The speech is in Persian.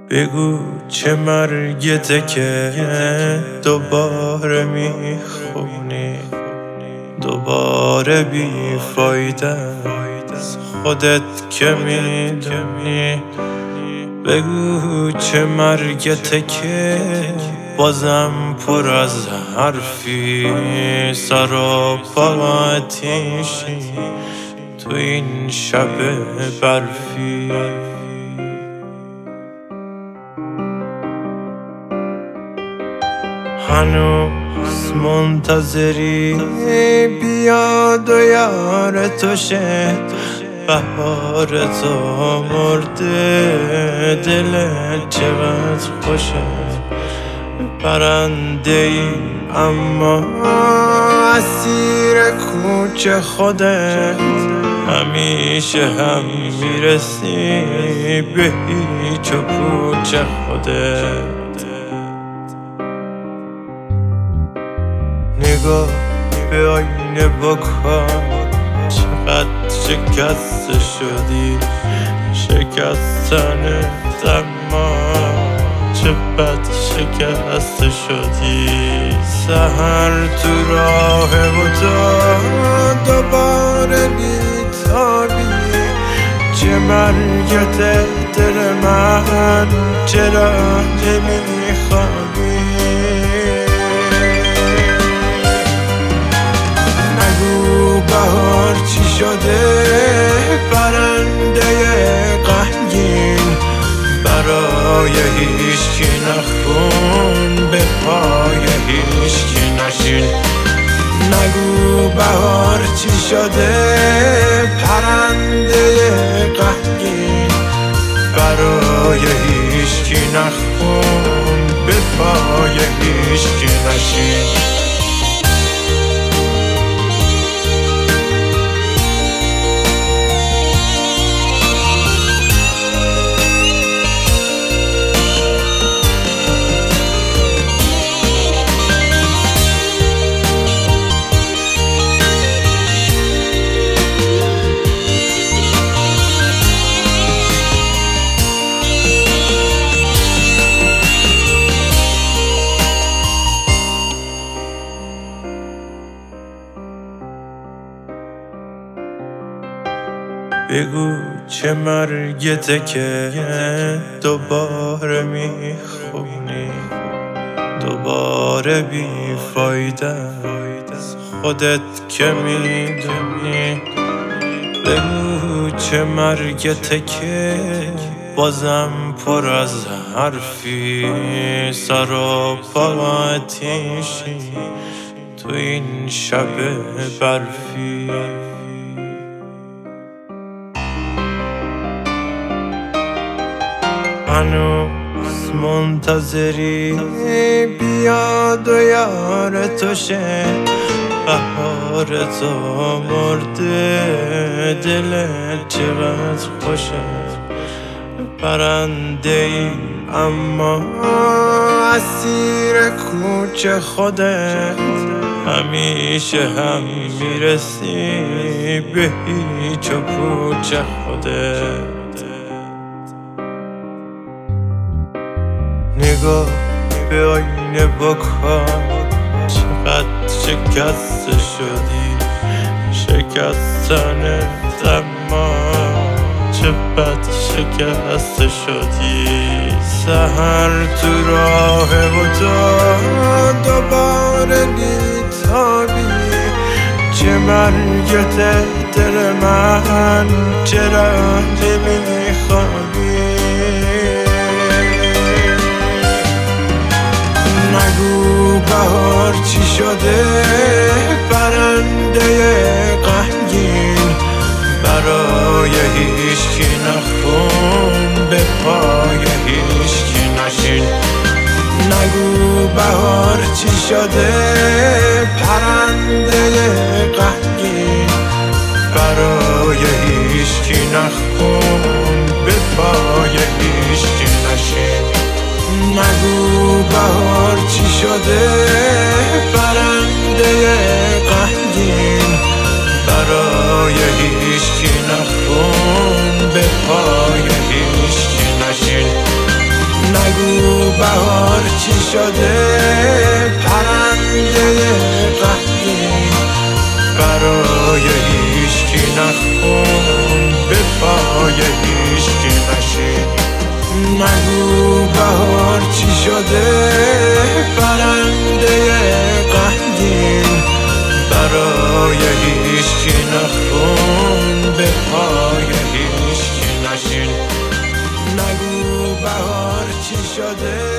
بگو چه مرگته که دوباره میخونی، دوباره بیفایده از خودت که میدونی. بگو چه مرگته که بازم پر از حرفی، سر و پا آتیشی تو این شب برفی. هنوز منتظری بیاد و یار تو شه، بهار تو مرده دلت چقدر خوشه. پرنده ای اما اسیر کوچه خودت، همیشه هم میرسی به هیچ و پوچ خودت. نگاه به آینه بکن، چقدر شکسته شدی، شکستنت اما چه بد شکسته شدی. سحر تو راه و تو دوباره بیتابی، چه مرگت دل من، چرا نمیخوابی؟ بهار چی شده پرنده غمگین، برای هیچکی نخون، به پای هیچکی نشین. نگو بهار چی شده پرنده غمگین، برای هیچکی نخون، به پای هیچکی نشین. بگو چه مرگته که دوباره میخونی، دوباره بیفایده از خودت که میدونی. بگو چه مرگته که بازم پر از حرفی، سر و پا آتیشی تو این شب برفی. هنوز منتظری بیاد و یار تو شه، بهار تو مرده دلت چقدر خوشه. پرنده ای اما اسیر کوچه خودت، همیشه هم میرسی به هیچ و پوچ خودت. نگاه به آینه بکن، چقدر شکسته شدی، شکستنت اما چه بد شکسته شدی. سحر تو راه و تو دوباره بیتابی، چه مرگت دل من، چرا نمیخوابی؟ نگو بهار چی شده پرنده غمگین، برای هیچکی نخون، به پای هیچکی نشین. نگو بهار چی شده پرنده غمگین، برای هیچکی نخون، به پای هیچکی نشین. نگو بهار چی شده پرنده غمگین، برای هیچکی نخون، به پای هیچکی نشین. نگو بهار چی شده، پرنده غمگین برای هیچکی نخون، به پای هیچکی نشین. نگو بهار چی شده،